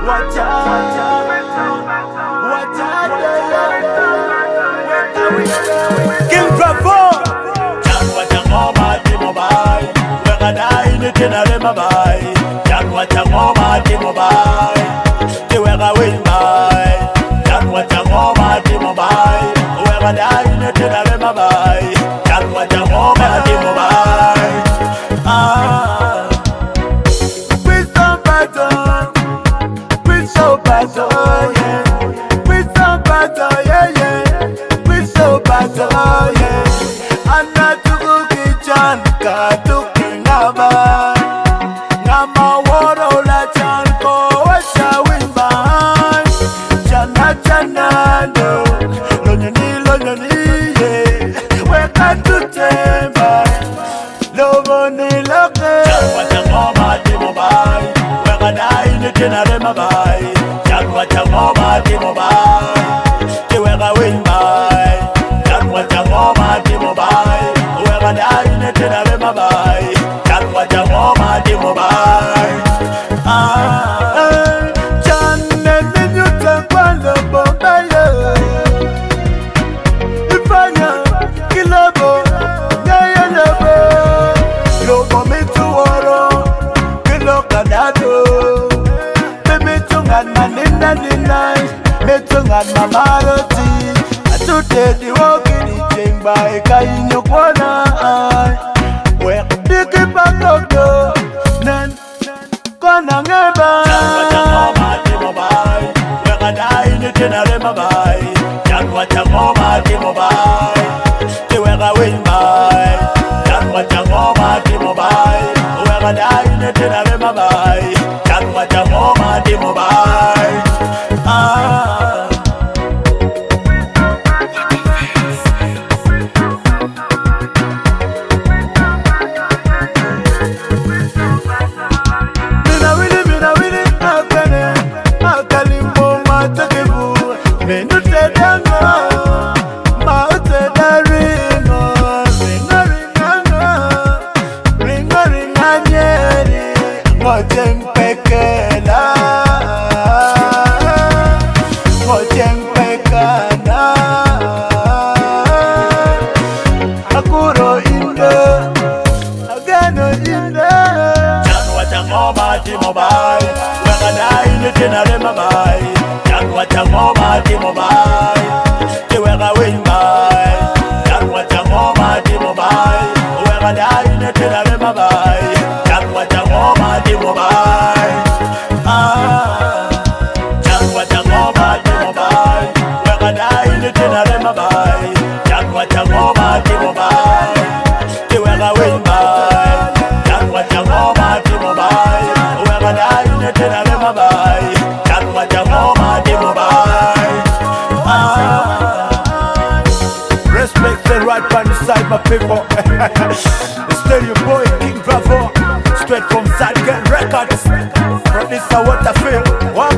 watch out, King Bravo. Jan watangoma timobai, wega ine tena le mabai. Jan watangoma timobai, te wega wimbai. Jan watangoma timobai, wega ine tena le mabai. Jan watangoma timobai. We so battle, we so battle, yeah. We so battle, yeah, yeah. We so battle, yeah. Anna tuku kichan ka tuki ngaba, ngama woro la chanko washa wimban. Chana chana do, lonyoni yeah. Weka tutemba, lobo ni loke. Chanwa changoma timobai, weka dai ni tenare mabai. Chanwa changoma timobai, te weka wimbai. Chanwa changoma timobai, weka dai ni tenare mabai. Chanwa changoma timobai. Channe ni nyuta kwa lobo baye. Ifanya kilobo, nyaya lobo. Lobo mituoro, kilo kadado. Mitungan maninda ninai, mitungan mamaroti. Atute diwogi di jengba eka inyo kwana ai. Wek diki pakokdo, nen kwana ngeba. Janwa changoma timobai, weka dai ni tenare mabai. Janwa changoma timobai, te weka wimbai. Janwa changoma timobai, weka dai ni tenare mabai. Janwa changoma timobai. Mina wili, akane, akalimbo matekebu. Menu te dango, maute da ringo, ringa nyeri, ngojeng pekela, ngojeng pekana, akuro inde, agano inde. Janwa changoma timobai, wega dai ni tenare mabai. Janwa changoma timobai, te wega wimbai. Janwa changoma timobai, wega dai ni tenare mabai. Janwa changoma timobai. Janwa changoma timobai, wega dai ni tenare mabai. Janwa changoma timobai, te wega wimbai. Janwa changoma timobai, wega dai ni tenare mabai. Janwa changoma timobai. Respect the right by the side, my people. It's still your boy King Bravo, straight from Sideget Records. Producer what I feel.